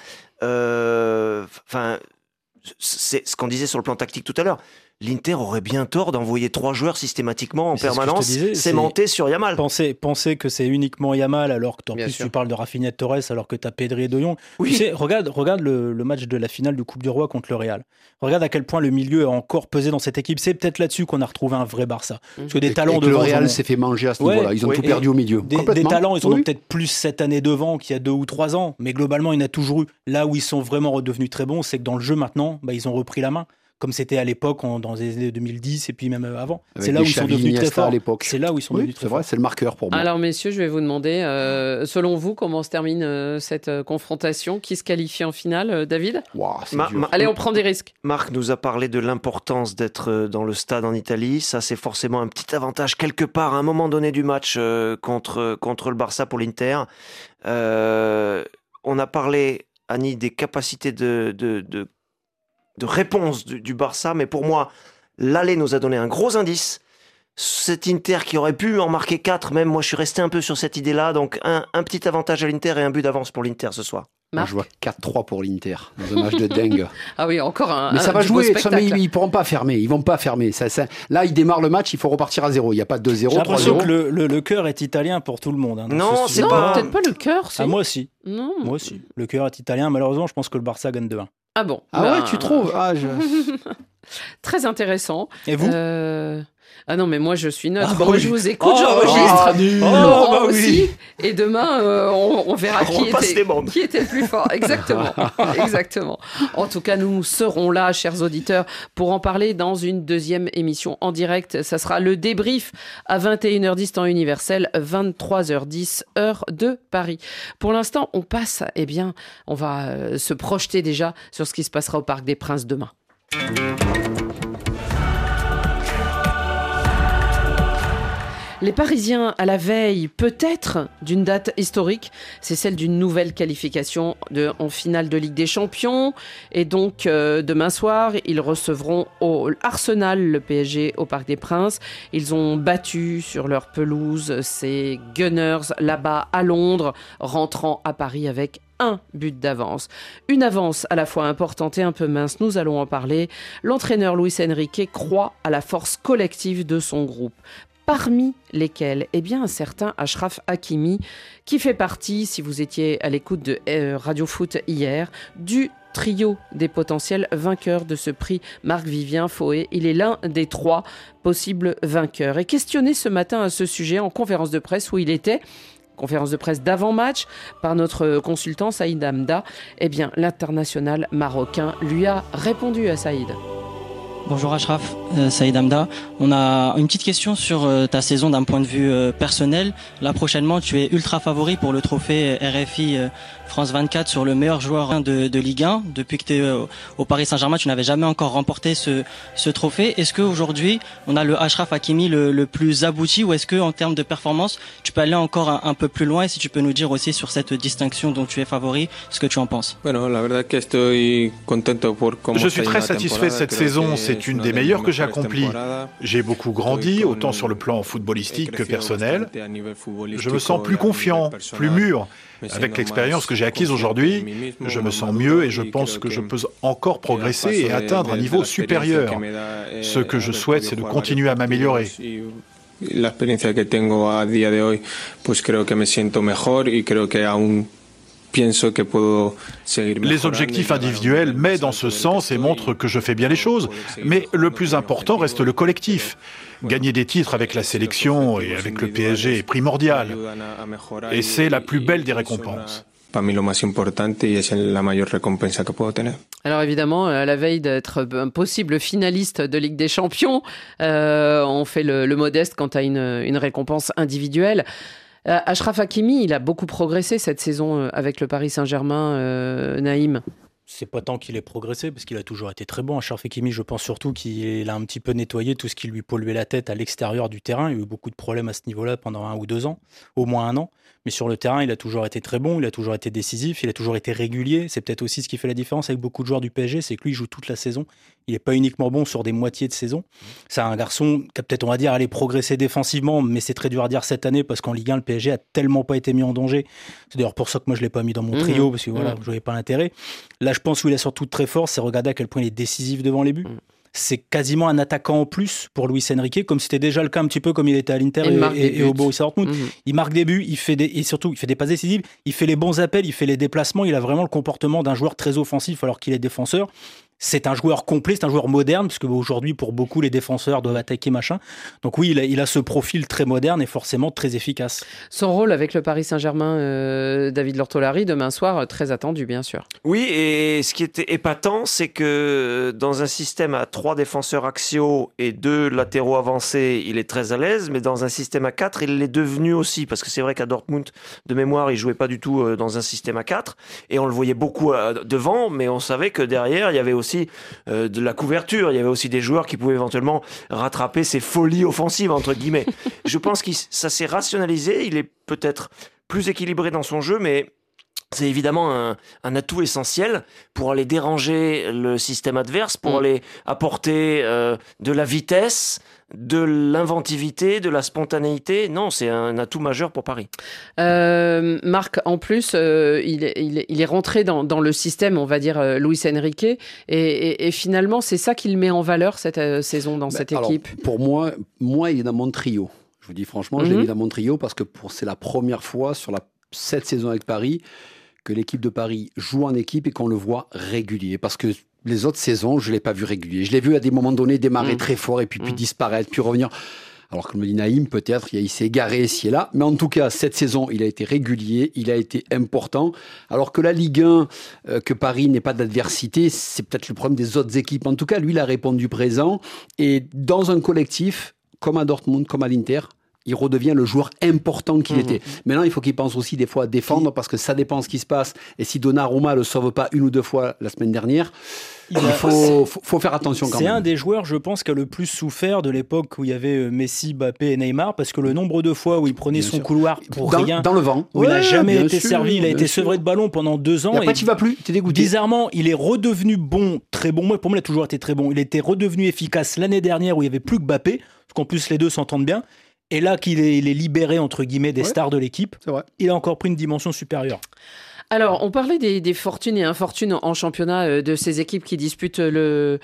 C'est ce qu'on disait sur le plan tactique tout à l'heure. L'Inter aurait bien tort d'envoyer 3 joueurs systématiquement en permanence s'aimanter sur Yamal. Penser que c'est uniquement Yamal alors que tu parles de Rafinha, de Torres alors que tu as Pedri et De Jong. Tu sais, regarde le match de la finale du Coupe du Roi contre le Real. Regarde à quel point le milieu a encore pesé dans cette équipe. C'est peut-être là-dessus qu'on a retrouvé un vrai Barça. Parce que des talents devant. Le Real s'est fait manger à ce niveau-là. Ils ont tout perdu au milieu. Des talents, ils en ont peut-être plus cette année devant qu'il y a 2 ou 3 ans. Mais globalement, il y en a toujours eu. Là où ils sont vraiment redevenus très bons, c'est que dans le jeu maintenant, ils ont repris la main. Comme c'était à l'époque, dans les années 2010 et puis même avant. C'est là où ils sont devenus très forts. C'est là où ils sont devenus très forts. C'est le marqueur pour moi. Alors messieurs, je vais vous demander, selon vous, comment se termine cette confrontation? Qui se qualifie en finale, David? Allez, on prend des risques. Marc nous a parlé de l'importance d'être dans le stade en Italie. Ça, c'est forcément un petit avantage quelque part à un moment donné du match contre le Barça pour l'Inter. On a parlé, Annie, des capacités de réponse du Barça, mais pour moi, l'aller nous a donné un gros indice. cet Inter qui aurait pu en marquer 4, même moi je suis resté un peu sur cette idée-là, donc un petit avantage à l'Inter et un but d'avance pour l'Inter ce soir. Moi, je vois 4-3 pour l'Inter, dans un match de dingue. Ah oui, encore un. Mais ça va jouer, mais ils pourront pas fermer, ils vont pas fermer. Là, ils démarrent le match, il faut repartir à 0. Il n'y a pas de 2-0, 3-0. J'ai l'impression que le cœur est italien pour tout le monde. Hein, non, c'est pas. Peut-être pas le cœur. Ah, moi aussi. Non. Moi aussi. Le cœur est italien. Malheureusement, je pense que le Barça gagne 2-1. Ah bon. Ouais, tu trouves Très intéressant. Et vous Ah non, mais moi je suis neutre. Moi je vous écoute, j'enregistre. Laurent aussi. Et demain, on verra qui était le plus fort. Exactement. En tout cas, nous serons là, chers auditeurs, pour en parler dans une deuxième émission en direct. Ça sera le débrief à 21h10 temps universel, 23h10 heure de Paris. Pour l'instant, on passe, on va se projeter déjà sur ce qui se passera au Parc des Princes demain. Les Parisiens à la veille, peut-être, d'une date historique, c'est celle d'une nouvelle qualification en finale de Ligue des Champions. Et donc, demain soir, ils recevront au Arsenal, le PSG, au Parc des Princes. Ils ont battu sur leur pelouse ces Gunners là-bas à Londres, rentrant à Paris avec un but d'avance. Une avance à la fois importante et un peu mince, nous allons en parler. L'entraîneur Luis Enrique croit à la force collective de son groupe. Parmi lesquels, un certain Achraf Hakimi, qui fait partie, si vous étiez à l'écoute de Radio Foot hier, du trio des potentiels vainqueurs de ce prix Marc-Vivien Foé. Il est l'un des 3 possibles vainqueurs. Et questionné ce matin à ce sujet en conférence de presse où il était, conférence de presse d'avant-match, par notre consultant Saïd Hamda, l'international marocain lui a répondu à Saïd. Bonjour Achraf, Saïd Hamda. On a une petite question sur ta saison d'un point de vue personnel. Là prochainement, tu es ultra favori pour le trophée RFI France 24 sur le meilleur joueur de Ligue 1. Depuis que tu es au Paris Saint-Germain, tu n'avais jamais encore remporté ce trophée. Est-ce qu'aujourd'hui, on a le Achraf Hakimi le plus abouti, ou est-ce qu'en termes de performance, tu peux aller encore un peu plus loin? Et si tu peux nous dire aussi sur cette distinction dont tu es favori, ce que tu en penses. Je suis très satisfait de cette saison. C'est une des meilleures que j'ai accomplies. J'ai beaucoup grandi, autant sur le plan footballistique que personnel. Je me sens plus confiant, plus mûr. Avec l'expérience que j'ai acquise aujourd'hui, je me sens mieux et je pense que je peux encore progresser et atteindre un niveau supérieur. Ce que je souhaite, c'est de continuer à m'améliorer. L'expérience que tengo a día de hoy, pues creo que me siento mejor y creo que aún Les objectifs individuels m'aident dans ce sens et montrent que je fais bien les choses. Mais le plus important reste le collectif. Gagner des titres avec la sélection et avec le PSG est primordial. Et c'est la plus belle des récompenses. Alors évidemment, à la veille d'être un possible finaliste de Ligue des Champions, on fait le modeste quant à une récompense individuelle. Achraf Hakimi, il a beaucoup progressé cette saison avec le Paris Saint-Germain, Naïm. C'est pas tant qu'il ait progressé, parce qu'il a toujours été très bon. Achraf Hakimi, je pense surtout qu'il a un petit peu nettoyé tout ce qui lui polluait la tête à l'extérieur du terrain. Il y a eu beaucoup de problèmes à ce niveau-là pendant 1 ou 2 ans, au moins 1 an. Mais sur le terrain, il a toujours été très bon, il a toujours été décisif, il a toujours été régulier. C'est peut-être aussi ce qui fait la différence avec beaucoup de joueurs du PSG, c'est que lui, il joue toute la saison. Il n'est pas uniquement bon sur des moitiés de saison. C'est un garçon qui a peut-être, on va dire, allé progresser défensivement, mais c'est très dur à dire cette année parce qu'en Ligue 1, le PSG a tellement pas été mis en danger. C'est d'ailleurs pour ça que moi, je ne l'ai pas mis dans mon trio, parce que voilà, je ne voyais pas l'intérêt. Là, je pense où il est surtout très fort, c'est regarder à quel point il est décisif devant les buts. C'est quasiment un attaquant en plus pour Luis Enrique, comme c'était déjà le cas un petit peu comme il était à l'Inter et au Borussia Dortmund. Il marque des buts, et surtout il fait des passes décisives, il fait les bons appels, il fait les déplacements, il a vraiment le comportement d'un joueur très offensif alors qu'il est défenseur. C'est un joueur complet, c'est un joueur moderne, parce qu'aujourd'hui, pour beaucoup, les défenseurs doivent attaquer, machin. Donc oui, il a ce profil très moderne et forcément très efficace. Son rôle avec le Paris Saint-Germain, David Lortolari, demain soir, très attendu, bien sûr. Oui, et ce qui était épatant, c'est que dans un système à 3 défenseurs axiaux et 2 latéraux avancés, il est très à l'aise, mais dans un système à 4, il l'est devenu aussi, parce que c'est vrai qu'à Dortmund, de mémoire, il jouait pas du tout dans un système à 4, et on le voyait beaucoup devant, mais on savait que derrière, il y avait aussi de la couverture, il y avait aussi des joueurs qui pouvaient éventuellement rattraper ces folies offensives, entre guillemets. Je pense que ça s'est rationalisé, il est peut-être plus équilibré dans son jeu, mais c'est évidemment un atout essentiel pour aller déranger le système adverse, pour aller apporter de la vitesse, de l'inventivité, de la spontanéité. Non, c'est un atout majeur pour Paris. Marc, en plus, il est rentré dans le système, on va dire, Luis Enrique, et finalement, c'est ça qu'il met en valeur cette saison dans cette équipe. Pour moi, il est dans mon trio. Je vous dis franchement, je l'ai mis dans mon trio parce que c'est la première fois sur cette saison avec Paris que l'équipe de Paris joue en équipe et qu'on le voit régulier. Parce que les autres saisons, je ne l'ai pas vu régulier. Je l'ai vu à des moments donnés démarrer très fort et puis disparaître, puis revenir. Alors que me dit Naïm, peut-être, il s'est égaré ici et là. Mais en tout cas, cette saison, il a été régulier, il a été important. Alors que la Ligue 1, que Paris n'ait pas d'adversité, c'est peut-être le problème des autres équipes. En tout cas, lui, il a répondu présent. Et dans un collectif, comme à Dortmund, comme à l'Inter, il redevient le joueur important qu'il était. Maintenant, il faut qu'il pense aussi des fois à défendre parce que ça dépend ce qui se passe. Et si Donnarumma ne le sauve pas une ou deux fois la semaine dernière, il faut faire attention quand même. C'est un des joueurs, je pense, qui a le plus souffert de l'époque où il y avait Messi, Mbappé et Neymar, parce que le nombre de fois où il prenait son couloir pour rien, dans le vent, où il n'a jamais été servi, il a été sevré de ballon pendant 2 ans. Et après, tu vas plus, tu es dégoûté. Bizarrement, il est redevenu bon, très bon. Pour moi, il a toujours été très bon. Il était redevenu efficace l'année dernière où il n'y avait plus que Mbappé, parce qu'en plus, les deux s'entendent bien. Et là qu'il est libéré, entre guillemets, des stars de l'équipe, il a encore pris une dimension supérieure. Alors, on parlait des fortunes et infortunes en championnat de ces équipes qui disputent la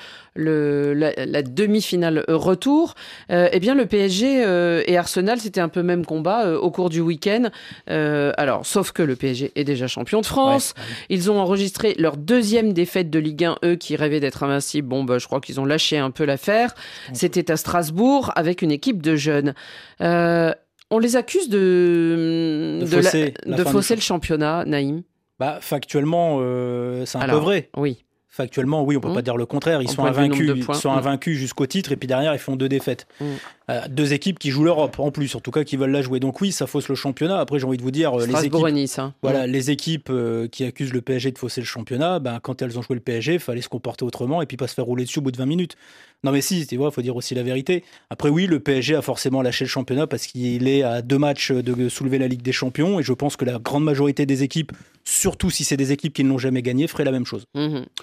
demi-finale retour. Eh bien, le PSG et Arsenal, c'était un peu même combat au cours du week-end. Alors, sauf que le PSG est déjà champion de France. Ouais. Ils ont enregistré leur 2e défaite de Ligue 1, eux qui rêvaient d'être invincibles. Bon, je crois qu'ils ont lâché un peu l'affaire. C'était à Strasbourg avec une équipe de jeunes. On les accuse de fausser le championnat, Naïm. Factuellement, c'est un peu vrai. Oui. Factuellement, oui, on ne peut pas dire le contraire. Ils sont invaincus jusqu'au titre et puis derrière, ils font 2 défaites. 2 équipes qui jouent l'Europe en plus, en tout cas qui veulent la jouer. Donc oui, ça fausse le championnat. Après, j'ai envie de vous dire, les équipes qui accusent le PSG de fausser le championnat, quand elles ont joué le PSG, il fallait se comporter autrement et puis pas se faire rouler dessus au bout de 20 minutes. Non mais si, tu vois, il faut dire aussi la vérité. Après oui, le PSG a forcément lâché le championnat parce qu'il est à 2 matchs de soulever la Ligue des Champions et je pense que la grande majorité des équipes, surtout si c'est des équipes qui ne l'ont jamais gagné, feraient la même chose. Marc ?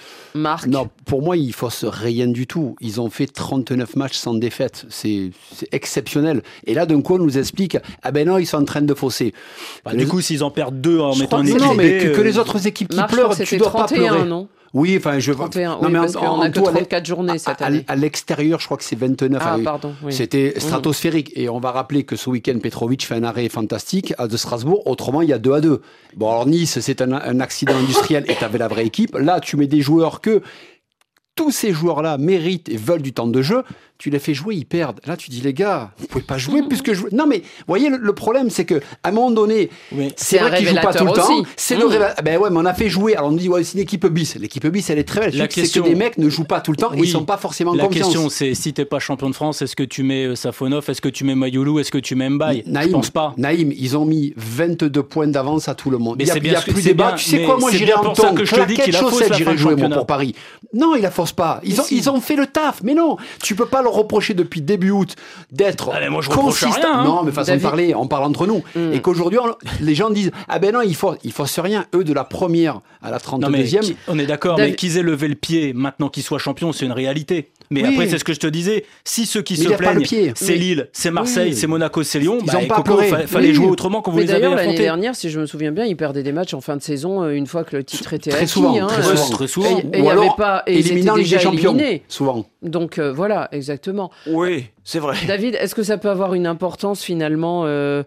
Non, pour moi, ils ne faussent rien du tout. Ils ont fait 39 matchs sans défaite. C'est exceptionnel. Et là, d'un coup, on nous explique, non, ils sont en train de fausser. Du coup, s'ils en perdent 2 en mettant une équipe... Non, mais que les autres équipes qui pleurent, tu ne dois pas pleurer. Non oui, enfin, 31, non, mais parce qu'on n'a que 34 journées cette année. À l'extérieur, je crois que c'est 29. Pardon. Oui. C'était stratosphérique. Et on va rappeler que ce week-end, Petrovic fait un arrêt fantastique de Strasbourg. Autrement, il y a 2-2. Bon, alors Nice, c'est un accident industriel et tu avais la vraie équipe. Là, tu mets des joueurs que... Tous ces joueurs-là méritent et veulent du temps de jeu. Tu les fais jouer, ils perdent. Là, tu dis, les gars, vous pouvez pas jouer plus que jouer. Non, mais vous voyez, le problème, c'est qu'à un moment donné, c'est vrai qu'ils jouent pas tout le temps. C'est le révélateur. Mais on a fait jouer. Alors, on nous dit, c'est une équipe bis. L'équipe bis, elle est très belle. C'est que des mecs ne jouent pas tout le temps et ils sont pas forcément en confiance. La question, c'est si t'es pas champion de France, est-ce que tu mets Safonov, est-ce que tu mets Mayoulou, est-ce que tu mets Mbaye ? Je pense pas. Naïm, ils ont mis 22 points d'avance à tout le monde. Mais il y a plus débat. Tu sais quoi, moi, j'irais en ton. Claquette chaussette, j'irais jouer, moi, pour Paris. Non, il la force pas. Ils ont fait le taf. Mais non, tu peux pas leur reprocher depuis début août d'être consistant. Non, mais façon de parler, on parle entre nous. Et qu'aujourd'hui, les gens disent non, il force rien. Eux, de la première à la 32e. On est d'accord, mais qu'ils aient levé le pied maintenant qu'ils soient champions, c'est une réalité. Mais après, c'est ce que je te disais. Si ceux qui se plaignent, c'est Lille, c'est Marseille, c'est Monaco, c'est Lyon, ils n'ont pas pleuré. Fallait jouer autrement quand vous les avez affrontés. L'année dernière, si je me souviens bien, ils perdaient des matchs en fin de saison une fois que le titre était acquis. Très souvent. Et il n'y avait pas. Et ils étaient déjà éliminés. Souvent. Donc voilà, exactement. Oui, c'est vrai. David, est-ce que ça peut avoir une importance finalement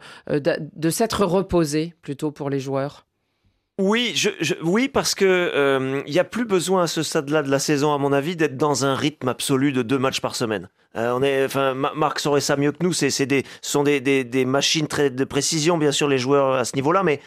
de s'être reposé plutôt pour les joueurs ? Oui, oui, parce que y a plus besoin à ce stade-là de la saison, à mon avis, d'être dans un rythme absolu de 2 matchs par semaine. Marc saurait ça mieux que nous. Ce sont des machines de précision, bien sûr, les joueurs à ce niveau-là, mais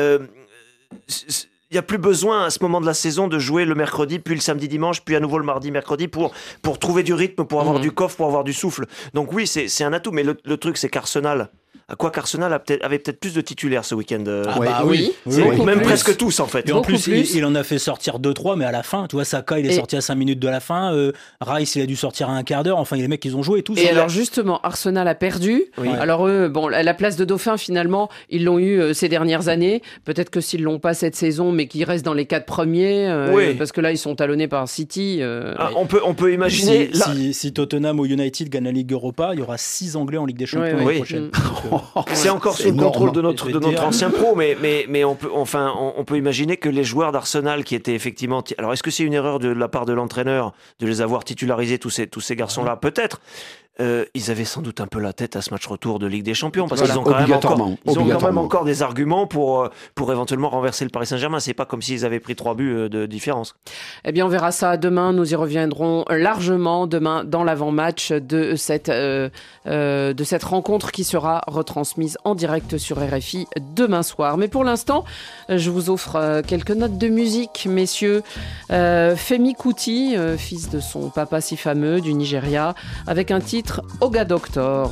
il n'y a plus besoin à ce moment de la saison de jouer le mercredi, puis le samedi, dimanche, puis à nouveau le mardi, mercredi pour trouver du rythme, pour avoir du coffre, pour avoir du souffle. Donc oui, c'est un atout, mais le truc, c'est qu'Arsenal À quoi qu'Arsenal avait peut-être plus de titulaires ce week-end. Oui. Même presque tous en fait. Et en plus, il en a fait sortir 2-3, mais à la fin, tu vois, Saka il est sorti à 5 minutes de la fin, Rice il a dû sortir à un quart d'heure, enfin les mecs ils ont joué et tout. Et alors justement, Arsenal a perdu. Oui. Alors eux, la place de Dauphin finalement, ils l'ont eu ces dernières années. Peut-être que s'ils l'ont pas cette saison, mais qu'ils restent dans les 4 premiers, parce que là ils sont talonnés par City. On peut imaginer. Si Tottenham ou United gagnent la Ligue Europa, il y aura 6 Anglais en Ligue des Champions l'année prochaine. C'est encore sous le contrôle de notre ancien pro, mais on peut imaginer que les joueurs d'Arsenal qui étaient effectivement... Alors est-ce que c'est une erreur de la part de l'entraîneur de les avoir titularisés, tous ces garçons-là? Peut-être. Ils avaient sans doute un peu la tête à ce match retour de Ligue des Champions parce qu'ils ont quand même encore des arguments pour éventuellement renverser le Paris Saint-Germain. C'est pas comme s'ils avaient pris 3 buts de différence. Eh bien, on verra ça demain. Nous y reviendrons largement demain dans l'avant-match de cette rencontre qui sera retransmise en direct sur RFI demain soir. Mais pour l'instant, je vous offre quelques notes de musique, messieurs. Femi Kuti, fils de son papa si fameux du Nigeria, avec un titre Oga Doctor.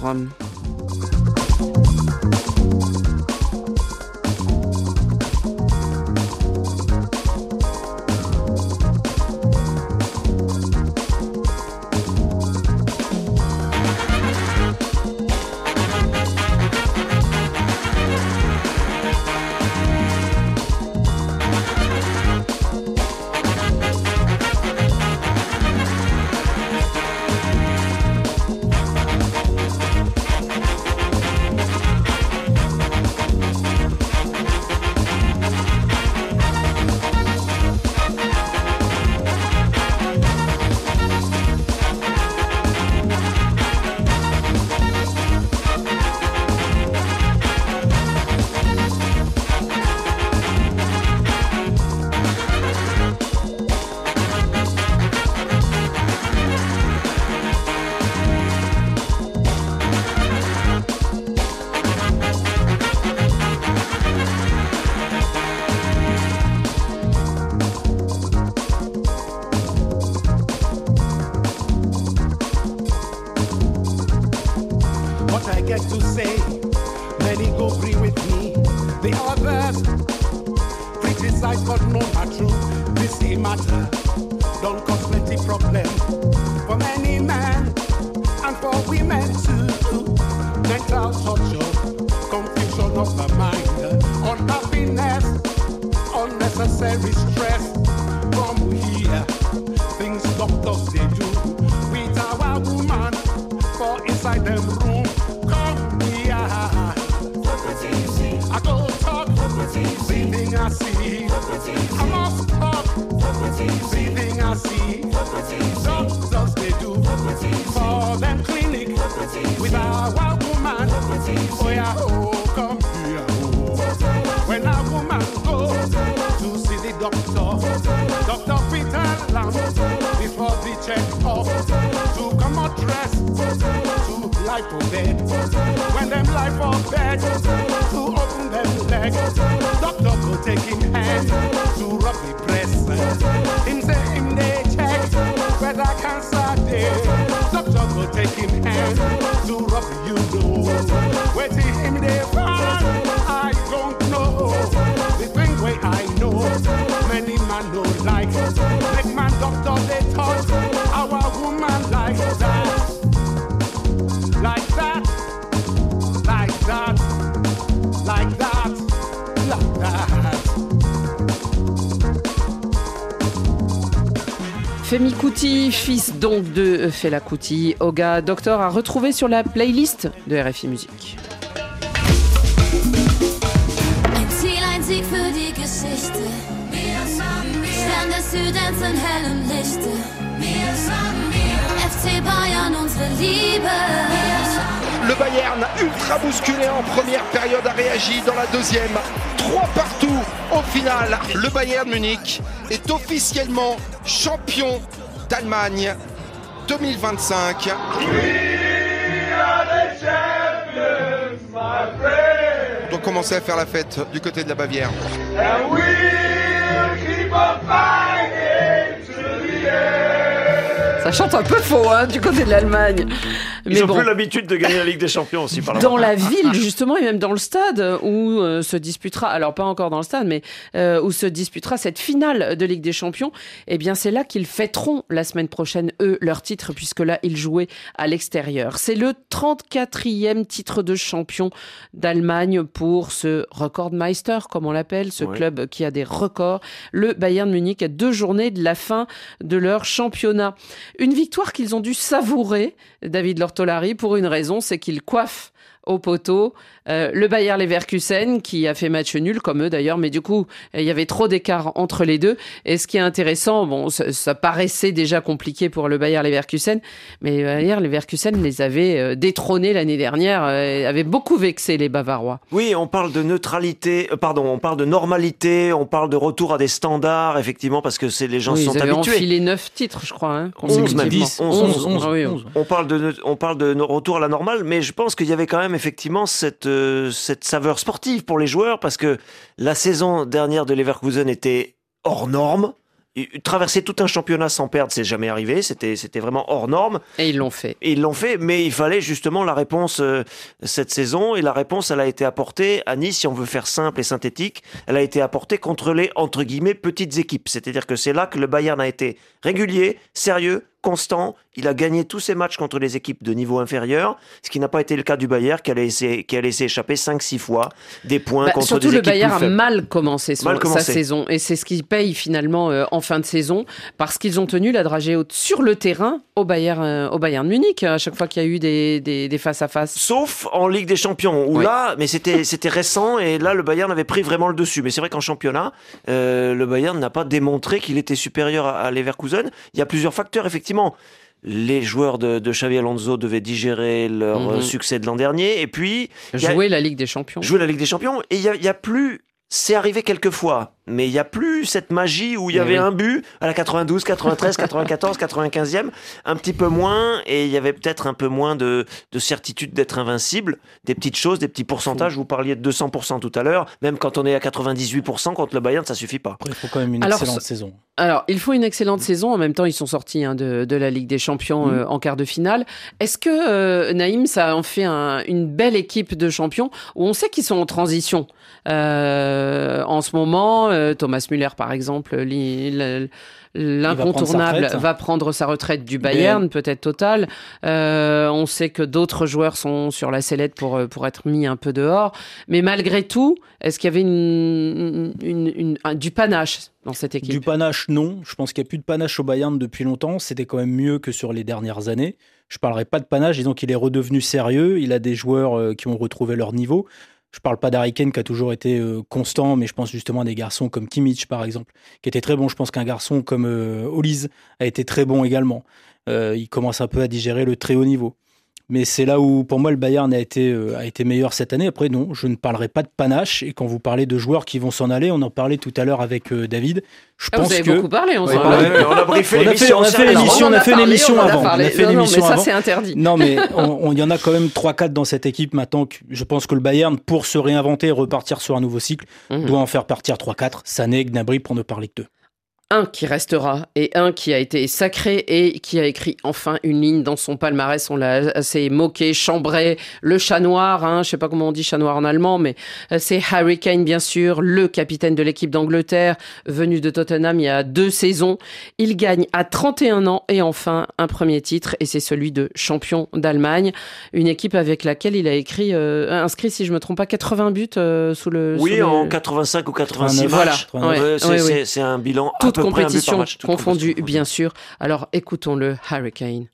Femi Kuti, fils donc de Fela Kuti, Oga Doctor a retrouvé sur la playlist de RFI Musique. Ein Ziel, ein Sieg für die Geschichte. Stern des Südens in hellem Lichte. FC Bayern, unsere Liebe. Le Bayern, ultra bousculé en première période, a réagi dans la deuxième. 3 partout au final. Le Bayern Munich est officiellement champion d'Allemagne 2025. On doit commencer à faire la fête du côté de la Bavière. Ça chante un peu faux du côté de l'Allemagne. Ils ont plus l'habitude de gagner la Ligue des Champions aussi. Dans la ville, justement, et même dans le stade où se disputera, alors pas encore dans le stade, mais où se disputera cette finale de Ligue des Champions, eh bien c'est là qu'ils fêteront la semaine prochaine, eux, leur titre, puisque là, ils jouaient à l'extérieur. C'est le 34e titre de champion d'Allemagne pour ce Rekordmeister, comme on l'appelle, ce club qui a des records. Le Bayern Munich à 2 journées de la fin de leur championnat. Une victoire qu'ils ont dû savourer, David Lortolari, pour une raison, c'est qu'ils coiffent au poteau le Bayer Leverkusen qui a fait match nul comme eux d'ailleurs, mais du coup il y avait trop d'écart entre les deux. Et ce qui est intéressant, bon, ça paraissait déjà compliqué pour le Bayer Leverkusen, mais Bayer Leverkusen les avait détrônés l'année dernière, avait beaucoup vexé les Bavarois. Oui, on parle de neutralité, on parle de normalité, on parle de retour à des standards, effectivement, parce que les gens sont habitués. Ils avaient enfilé 9 titres, je crois. 11. On parle de retour à la normale, mais je pense qu'il y avait quand même effectivement cette saveur sportive pour les joueurs, parce que la saison dernière de Leverkusen était hors norme. Traverser tout un championnat sans perdre, c'est jamais arrivé. C'était vraiment hors norme. Et ils l'ont fait. Mais il fallait justement la réponse cette saison. Et la réponse, elle a été apportée à Nice, si on veut faire simple et synthétique. Elle a été apportée contre les, entre guillemets, petites équipes. C'est-à-dire que c'est là que le Bayern a été régulier, sérieux, constant. Il a gagné tous ses matchs contre les équipes de niveau inférieur, ce qui n'a pas été le cas du Bayern, qui a laissé échapper 5-6 fois des points contre des équipes plus faibles. Surtout le Bayern a mal commencé sa saison, et c'est ce qui paye finalement en fin de saison, parce qu'ils ont tenu la dragée haute sur le terrain au Bayern Munich, à chaque fois qu'il y a eu des face-à-face. Sauf en Ligue des Champions, où là, mais c'était récent, et là le Bayern avait pris vraiment le dessus. Mais c'est vrai qu'en championnat, le Bayern n'a pas démontré qu'il était supérieur à Leverkusen. Il y a plusieurs facteurs, effectivement. Les joueurs de Xabi Alonso devaient digérer leur succès de l'an dernier, et puis jouer la Ligue des Champions. Et il y a plus. C'est arrivé quelques fois, mais il n'y a plus cette magie où il y avait un but à la 92, 93, 94, 95e, un petit peu moins, et il y avait peut-être un peu moins de certitude d'être invincible, des petites choses, des petits pourcentages. Vous parliez de 200% tout à l'heure, même quand on est à 98% contre le Bayern, ça ne suffit pas. Après, il faut quand même une excellente saison. Alors, il faut une excellente saison. En même temps, ils sont sortis de la Ligue des Champions en quart de finale. Est-ce que, Naïm, ça en fait une belle équipe de champions où on sait qu'ils sont en transition en ce moment, Thomas Müller, par exemple, l'incontournable va prendre sa retraite du Bayern, peut-être totale. On sait que d'autres joueurs sont sur la sellette pour être mis un peu dehors. Mais malgré tout, est-ce qu'il y avait du panache dans cette équipe ? Du panache, non. Je pense qu'il n'y a plus de panache au Bayern depuis longtemps. C'était quand même mieux que sur les dernières années. Je ne parlerai pas de panache, disons qu'il est redevenu sérieux. Il a des joueurs qui ont retrouvé leur niveau. Je ne parle pas d'Harry Kane qui a toujours été constant, mais je pense justement à des garçons comme Kimmich, par exemple, qui était très bon. Je pense qu'un garçon comme Olise a été très bon également. Il commence un peu à digérer le très haut niveau. Mais c'est là où, pour moi, le Bayern a été meilleur cette année. Après, non, je ne parlerai pas de panache. Et quand vous parlez de joueurs qui vont s'en aller, on en parlait tout à l'heure avec David. Vous avez beaucoup parlé, on a briefé l'émission. On a fait l'émission avant. Mais ça, c'est interdit. Non, mais il y en a quand même 3-4 dans cette équipe maintenant. Je pense que le Bayern, pour se réinventer et repartir sur un nouveau cycle, doit en faire partir 3-4. Sané, Gnabry, pour ne parler que d'eux. Un qui restera et un qui a été sacré et qui a écrit enfin une ligne dans son palmarès. On l'a assez moqué, chambré, le chat noir, je ne sais pas comment on dit chat noir en allemand, mais c'est Harry Kane, bien sûr, le capitaine de l'équipe d'Angleterre, venu de Tottenham il y a 2 saisons. Il gagne à 31 ans et enfin un premier titre, et c'est celui de champion d'Allemagne. Une équipe avec laquelle il a inscrit, si je ne me trompe pas, 80 buts en 85 ou 86 matchs. Voilà. C'est un bilan toute compétition confondue, bien sûr. Alors écoutons-le, Harry Kane.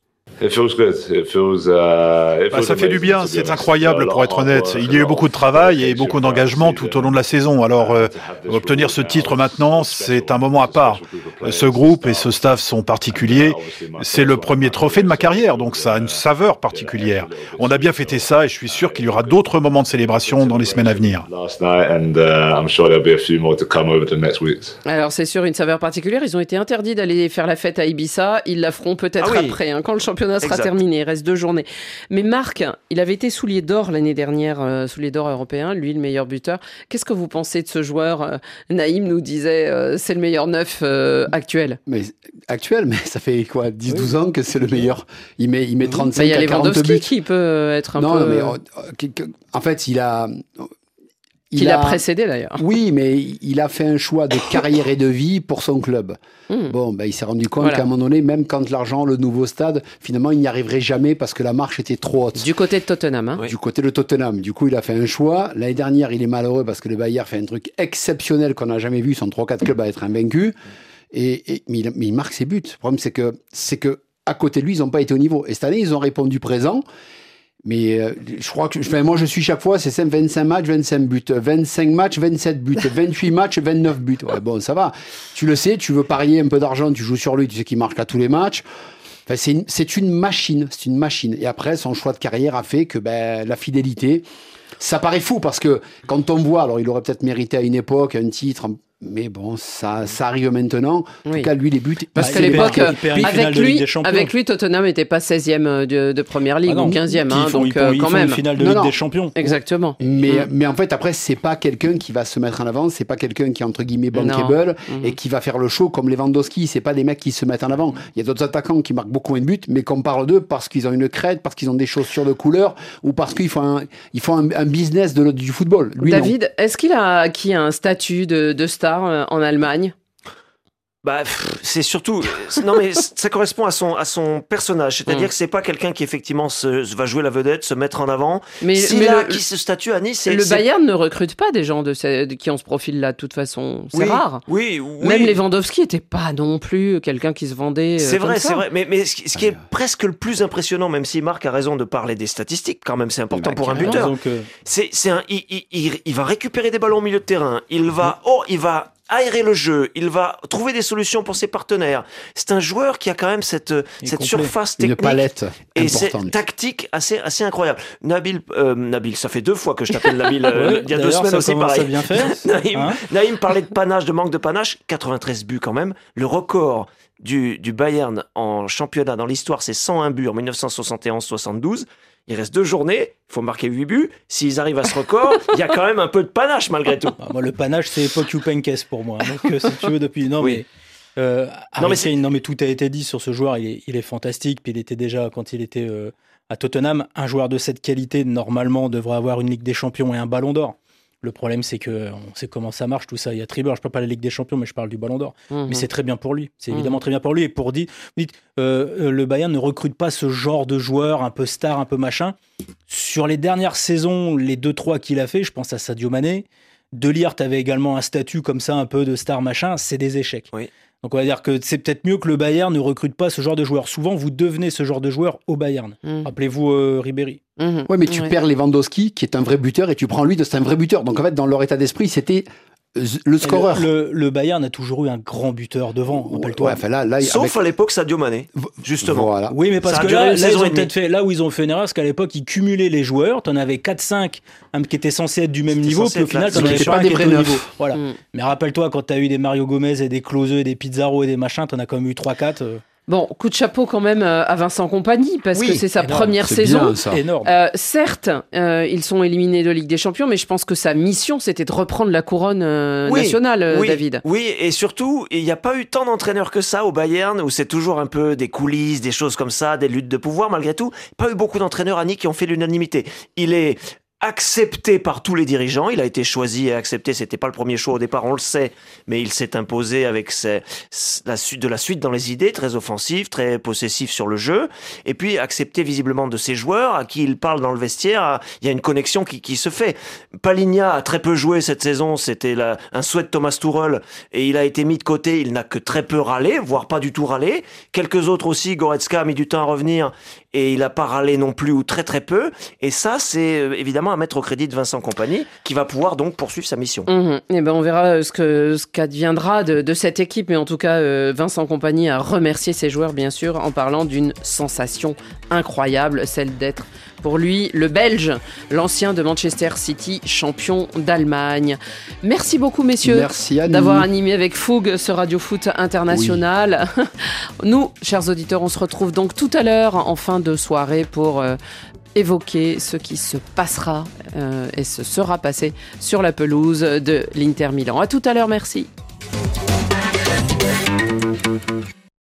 Ça fait du bien, c'est incroyable pour être honnête. Il y a eu beaucoup de travail et beaucoup d'engagement tout au long de la saison. Alors, obtenir ce titre maintenant, c'est un moment à part. Ce groupe et ce staff sont particuliers. C'est le premier trophée de ma carrière, donc ça a une saveur particulière. On a bien fêté ça et je suis sûr qu'il y aura d'autres moments de célébration dans les semaines à venir. Alors, c'est sûr, une saveur particulière. Ils ont été interdits d'aller faire la fête à Ibiza. Ils la feront peut-être après, quand le championnat championnat sera terminé, il reste 2 journées. Mais Marc, il avait été soulier d'or l'année dernière, soulier d'or européen, lui le meilleur buteur. Qu'est-ce que vous pensez de ce joueur? Naïm nous disait, c'est le meilleur neuf actuel. Mais ça fait quoi, 10-12 ans que c'est le meilleur. Il met 35 il y a à 40 buts. Lewandowski qui peut être un peu... Non, mais en fait, il a précédé d'ailleurs. Oui, mais il a fait un choix de carrière et de vie pour son club. Bon, il s'est rendu compte qu'à un moment donné, même quand l'argent, le nouveau stade, finalement, il n'y arriverait jamais parce que la marche était trop haute. Du côté de Tottenham. Du côté de Tottenham. Du coup, il a fait un choix. L'année dernière, il est malheureux parce que le Bayern fait un truc exceptionnel qu'on n'a jamais vu. Ils sont 3-4 clubs à être invaincus. Mais il marque ses buts. Le problème, c'est que à côté de lui, ils n'ont pas été au niveau. Et cette année, ils ont répondu présent. Mais je crois que moi je suis chaque fois, c'est 25 matchs, 25 buts, 25 matchs, 27 buts, 28 matchs, 29 buts. Ouais, bon, ça va. Tu le sais, tu veux parier un peu d'argent, tu joues sur lui, tu sais qu'il marque à tous les matchs. Enfin, c'est une machine, c'est une machine. Et après, son choix de carrière a fait que la fidélité, ça paraît fou parce que quand on voit, alors il aurait peut-être mérité à une époque un titre. Mais bon, ça arrive maintenant. En tout cas, lui, les buts... Parce qu'à l'époque, avec lui, Tottenham n'était pas 16e de Première Ligue ou 15e. Donc, quand même. Une finale de Ligue des Champions. Exactement. Mais en fait, après, c'est pas quelqu'un qui va se mettre en avant. C'est pas quelqu'un qui est, entre guillemets, bankable et qui va faire le show comme Lewandowski. C'est pas des mecs qui se mettent en avant. Il y a d'autres attaquants qui marquent beaucoup moins de buts, mais qu'on parle d'eux parce qu'ils ont une crête, parce qu'ils ont des chaussures de couleur ou parce qu'ils font un business du football. Lui, David, est-ce qu'il a acquis un statut de star en Allemagne? C'est surtout... Non, mais ça correspond à son personnage. C'est-à-dire que c'est pas quelqu'un qui, effectivement, va jouer la vedette, se mettre en avant. S'il a acquis ce statut à Nice... Le Bayern ne recrute pas des gens qui ont ce profil-là, de toute façon. C'est rare. Oui. Même Lewandowski n'était pas non plus quelqu'un qui se vendait c'est vrai. Mais ce qui est presque le plus impressionnant, même si Marc a raison de parler des statistiques, quand même, c'est important pour un buteur. Il va récupérer des ballons au milieu de terrain. Il va aérer le jeu, il va trouver des solutions pour ses partenaires. C'est un joueur qui a quand même cette surface technique, une palette et cette tactique assez incroyable. Nabil, ça fait 2 fois que je t'appelle Nabil. Il y a 2 semaines aussi, pareil. Ça bien faire. Naïm parlait de panache, de manque de panache. 93 buts quand même. Le record du Bayern en championnat dans l'histoire, c'est 101 buts en 1971-72. Il reste 2 journées, il faut marquer 8 buts. S'ils arrivent à ce record, il y a quand même un peu de panache malgré tout. Moi, le panache, c'est époque Youpenkes pour moi. Donc, si tu veux, depuis... Non, mais tout a été dit sur ce joueur. Il est fantastique. Puis il était déjà, quand il était à Tottenham, un joueur de cette qualité, normalement, devrait avoir une Ligue des Champions et un Ballon d'Or. Le problème, c'est qu'on sait comment ça marche, tout ça. Il y a Tribeur, je ne parle pas de la Ligue des Champions, mais je parle du Ballon d'Or. Mais c'est très bien pour lui. C'est évidemment très bien pour lui. Et pour dire, le Bayern ne recrute pas ce genre de joueur un peu star, un peu machin. Sur les dernières saisons, les 2-3 qu'il a fait, je pense à Sadio Mané. De Ligt avait également un statut comme ça, un peu de star machin. C'est des échecs. Oui. Donc on va dire que c'est peut-être mieux que le Bayern ne recrute pas ce genre de joueur. Souvent, vous devenez ce genre de joueur au Bayern. Rappelez-vous Ribéry. Ouais, mais tu perds Lewandowski, qui est un vrai buteur, et tu prends lui, c'est un vrai buteur. Donc en fait, dans leur état d'esprit, c'était le scoreur. Le Bayern a toujours eu un grand buteur devant, rappelle-toi. Sauf à l'époque Sadio Mané, justement. Voilà. Oui, mais parce que là où ils ont fait une erreur, c'est qu'à l'époque, ils cumulaient les joueurs. T'en avais 4-5 qui étaient censés être du même niveau, puis au final, t'en avais pas un qui était au niveau. Voilà. Mais rappelle-toi, quand t'as eu des Mario Gomez et des Klose et des Pizarro et des machins, t'en as quand même eu 3-4. Bon, coup de chapeau quand même à Vincent Kompany, parce que c'est sa première saison. Énorme. Certes, ils sont éliminés de Ligue des Champions, mais je pense que sa mission, c'était de reprendre la couronne nationale, David. Oui, et surtout, il n'y a pas eu tant d'entraîneurs que ça au Bayern, où c'est toujours un peu des coulisses, des choses comme ça, des luttes de pouvoir, malgré tout. Pas eu beaucoup d'entraîneurs, Annie, qui ont fait l'unanimité. Il est accepté par tous les dirigeants, il a été choisi et accepté, c'était pas le premier choix au départ, on le sait, mais il s'est imposé avec la suite dans les idées, très offensif, très possessif sur le jeu, et puis accepté visiblement de ses joueurs, à qui il parle dans le vestiaire, il y a une connexion qui se fait. Palhinha a très peu joué cette saison, c'était un souhait de Thomas Tuchel, et il a été mis de côté, il n'a que très peu râlé, voire pas du tout râlé. Quelques autres aussi, Goretzka a mis du temps à revenir, et il a pas râlé non plus, ou très très peu, et ça c'est évidemment à mettre au crédit de Vincent Kompany, qui va pouvoir donc poursuivre sa mission. Et ben on verra ce qu'adviendra de cette équipe, mais en tout cas, Vincent Kompany a remercié ses joueurs, bien sûr, en parlant d'une sensation incroyable, celle d'être, pour lui, le Belge, l'ancien de Manchester City, champion d'Allemagne. Merci beaucoup, messieurs, d'avoir animé avec fougue ce Radio Foot International. Oui. Nous, chers auditeurs, on se retrouve donc tout à l'heure en fin de soirée pour évoquer ce qui se passera et se sera passé sur la pelouse de l'Inter Milan. À tout à l'heure, merci.